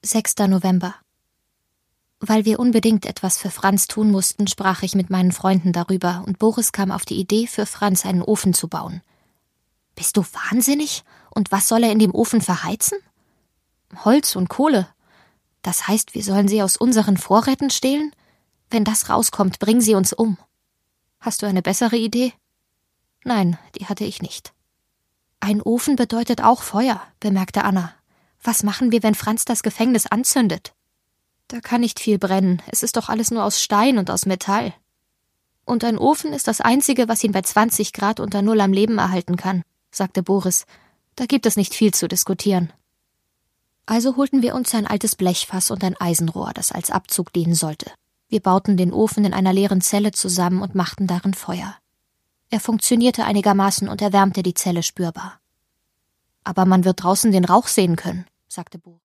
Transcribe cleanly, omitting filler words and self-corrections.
6. November. Weil wir unbedingt etwas für Franz tun mussten, sprach ich mit meinen Freunden darüber, und Boris kam auf die Idee, für Franz einen Ofen zu bauen. »Bist du wahnsinnig? Und was soll er in dem Ofen verheizen?« »Holz und Kohle. Das heißt, wir sollen sie aus unseren Vorräten stehlen? Wenn das rauskommt, bringen sie uns um.« »Hast du eine bessere Idee?« »Nein, die hatte ich nicht.« »Ein Ofen bedeutet auch Feuer«, bemerkte Anna. »Was machen wir, wenn Franz das Gefängnis anzündet?« »Da kann nicht viel brennen, es ist doch alles nur aus Stein und aus Metall.« »Und ein Ofen ist das Einzige, was ihn bei 20 Grad unter Null am Leben erhalten kann«, sagte Boris. »Da gibt es nicht viel zu diskutieren.« Also holten wir uns ein altes Blechfass und ein Eisenrohr, das als Abzug dienen sollte. Wir bauten den Ofen in einer leeren Zelle zusammen und machten darin Feuer. Er funktionierte einigermaßen und erwärmte die Zelle spürbar. »Aber man wird draußen den Rauch sehen können«, sagte Boris.